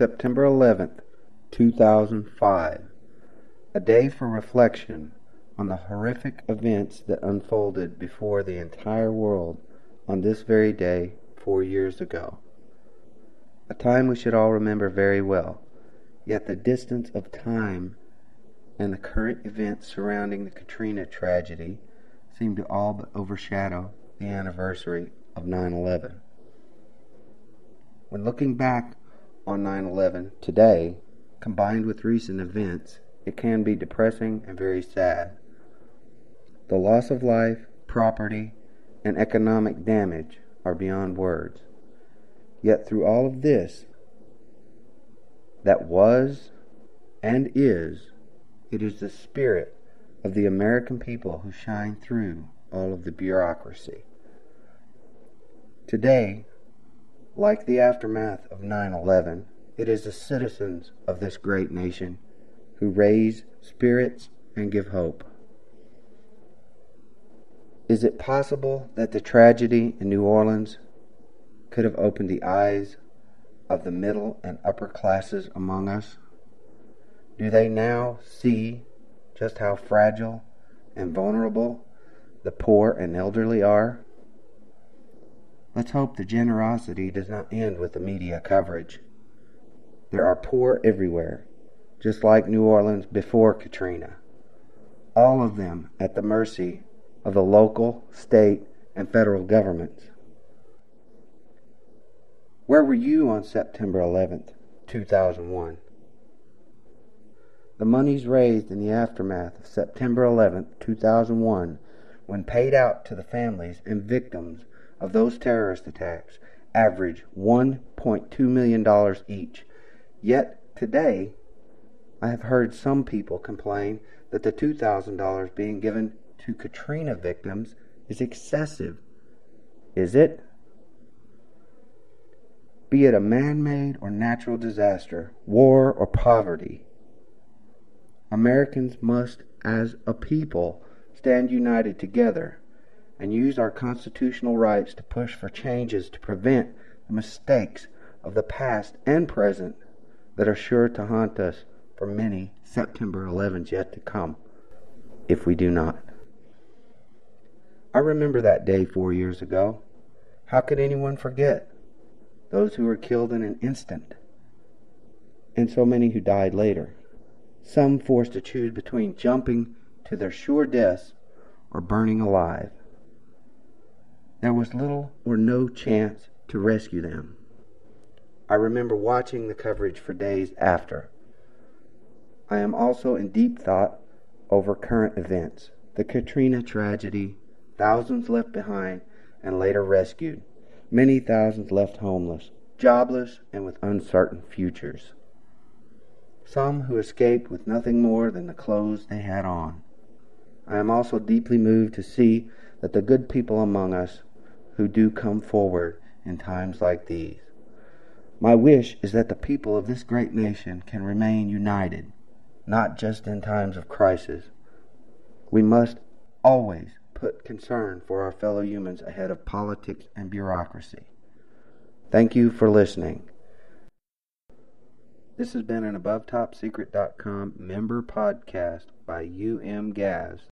September 11th, 2005, a day for reflection on the horrific events that unfolded before the entire world on this very day 4 years ago. A time we should all remember very well, yet the distance of time and the current events surrounding the Katrina tragedy seem to all but overshadow the anniversary of 9/11. When looking back on 9/11 today, combined with recent events, it can be depressing and very sad. The loss of life, property, and economic damage are beyond words. Yet through all of this that was and is, it is the spirit of the American people who shine through all of the bureaucracy. Today, like the aftermath of 9/11, it is the citizens of this great nation who raise spirits and give hope. Is it possible that the tragedy in New Orleans could have opened the eyes of the middle and upper classes among us? Do they now see just how fragile and vulnerable the poor and elderly are? Let's hope the generosity does not end with the media coverage. There are poor everywhere, just like New Orleans before Katrina. All of them at the mercy of the local, state, and federal governments. Where were you on September 11th, 2001? The monies raised in the aftermath of September 11th, 2001, when paid out to the families and victims of those terrorist attacks, averaged $1.2 million each. Yet today, I have heard some people complain that the $2,000 being given to Katrina victims is excessive. Is it? Be it a man-made or natural disaster, war or poverty, Americans must, as a people, stand united together and use our constitutional rights to push for changes to prevent the mistakes of the past and present that are sure to haunt us for many September 11s yet to come, if we do not. I remember that day 4 years ago. How could anyone forget those who were killed in an instant, and so many who died later, some forced to choose between jumping to their sure deaths or burning alive? There was little or no chance to rescue them. I remember watching the coverage for days after. I am also in deep thought over current events, the Katrina tragedy, thousands left behind and later rescued, many thousands left homeless, jobless, and with uncertain futures. Some who escaped with nothing more than the clothes they had on. I am also deeply moved to see that the good people among us who do come forward in times like these. My wish is that the people of this great nation can remain united, not just in times of crisis. We must always put concern for our fellow humans ahead of politics and bureaucracy. Thank you for listening. This has been an AboveTopSecret.com member podcast by UM Gaz.